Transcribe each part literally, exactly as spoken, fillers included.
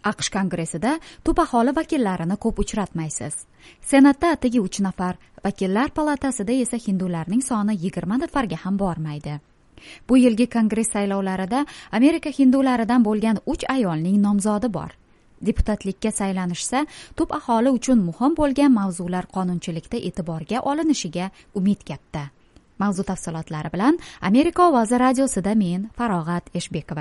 aqsh kongressida tub aholi vakillarini ko'p uchratmaysiz. Senatda atigi uch nafar, vakillar palatasida esa hindularning soni yigirma nafarga ham bormaydi. Bu yilgi kongress saylovlarida Amerika hindularidan bo'lgan uch ayolning nomzodi bor. Deputatlikka saylanishsa, tub aholi uchun muhim bo'lgan mavzular qonunchilikda e'tiborga olinishiga umid katta. Mavzu tafsilotlari bilan Amerika ovozi radiosida men Farog'at Eshbekova.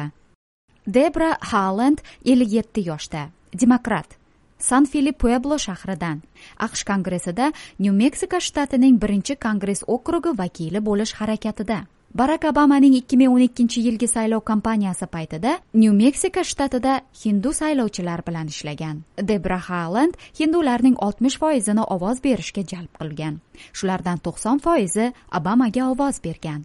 Debra Haaland ellik yetti yoshda, demokrat. San Felipe Pueblo shahridan. aqsh kongressida Nyu-Meksiko shtatining birinchi kongress okrugi vakili bo'lish harakatida. Barack Obamaning ikki ming o'n ikkinchi yilgi saylov kampaniyasi paytida Nyu-Meksiko shtatida hindu saylovchilar bilan ishlagan. Debra Haaland hindularning oltmish foizini ovoz berishga jalb qilgan. Shulardan to'qson foizi Obamaga ovoz bergan.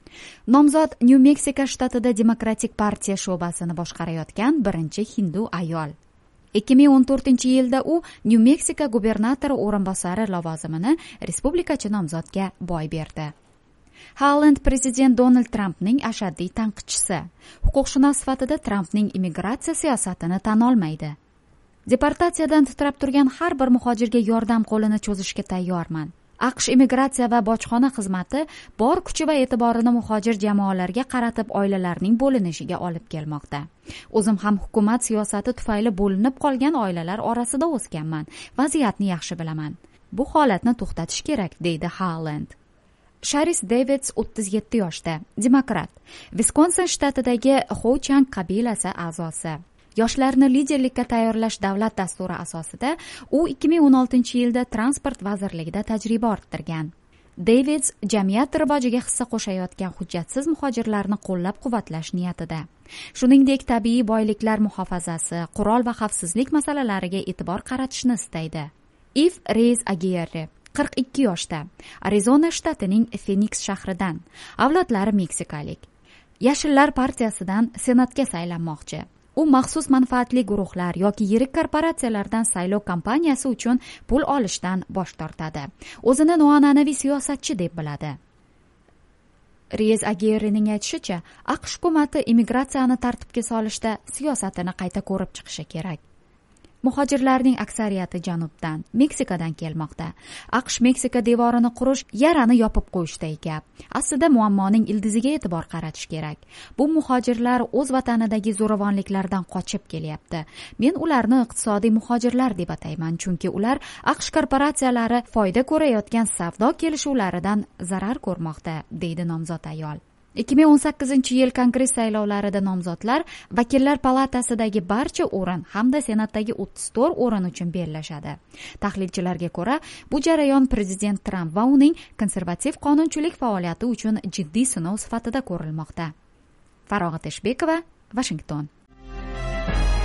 Nomzod Nyu-Meksiko shtatida Demokratik partiya sho'basini boshqarayotgan birinchi hindu ayol. ikki ming o'n to'rtinchi yilda u Nyu-Meksiko gubernatori o'rinbosari lavozimini respublikachi nomzodga boy berdi. Haaland prezident Donald Trampning ashaddiy tanqidchisi. Huquqshunos sifatida Trampning immigratsiya siyosatini tan olmaydi. Deportatsiyadan titrab turgan har bir muhojirga yordam qo'lini cho'zishga tayyorman. aqsh immigratsiya va bojxona xizmati bor kuchi va e'tiborini muhojir jamoalarga qaratib oilalarning bo'linishiga olib kelmoqda. O'zim ham hukumat siyosati tufayli bo'linib qolgan oilalar orasida o'sganman. Vaziyatni yaxshi bilaman. Bu holatni to'xtatish kerak, deydi Haaland. Sharis Davids o'ttiz yetti yoshda, demokrat. Viskonsin shtatidagi Ho-Chang qabilasi a'zosi. Yoshlarni liderlikka tayyorlash davlat dasturi asosida u ikki ming o'n oltinchi yilda transport vazirligida tajriba orttirgan. Davids jamiyat rivojiga hissa qo'shayotgan hujjatsiz muhojirlarni qo'llab-quvvatlash niyatida. Shuningdek, tabiiy boyliklar muhofazasi, qurol va xavfsizlik masalalariga e'tibor qaratishni istaydi. If Reyes Aguirre qirq ikki yoshda, Arizona shtatining Phoenix shahridan, avlodlari meksikalik. Yashillar partiyasidan senatga saylanmoqchi. U maxsus manfaatli guruhlar yoki yirik korporatsiyalardan saylov kampaniyasi uchun pul olishdan bosh tortadi. O'zini noan'anaviy siyosatchi deb biladi. Reyes Aguirrening aytishicha, aqsh hukumati immigratsiyani tartibga solishda siyosatini qayta ko'rib chiqishi kerak. Muhojirlarning aksariyati janubdan, Meksikadan kelmoqda. aqsh Meksika devorini qurish yarani yopib qo'yishday gap. Aslida muammoning ildiziga e'tibor qaratish kerak. Bu muhojirlar o'z vatanidagi zo'ravonliklardan qochib kelyapti. Men ularni iqtisodiy muhojirlar deb atayman, chunki ular aqsh korporatsiyalari foyda ko'rayotgan savdo kelishuvlaridan zarar ko'rmoqda, deydi nomzod ayol. ikki ming o'n sakkizinchi yil kongress saylovlarida nomzodlar vakillar palatasidagi barcha o'rin hamda senatdagi o'ttiz to'rt o'rin uchun bellashadi. Tahlilchilarga ko'ra, bu jarayon prezident Tramp va uning konservativ qonunchilik faoliyati uchun jiddiy sinov sifatida ko'rilmoqda. Farog'at Eshbekova, Washington.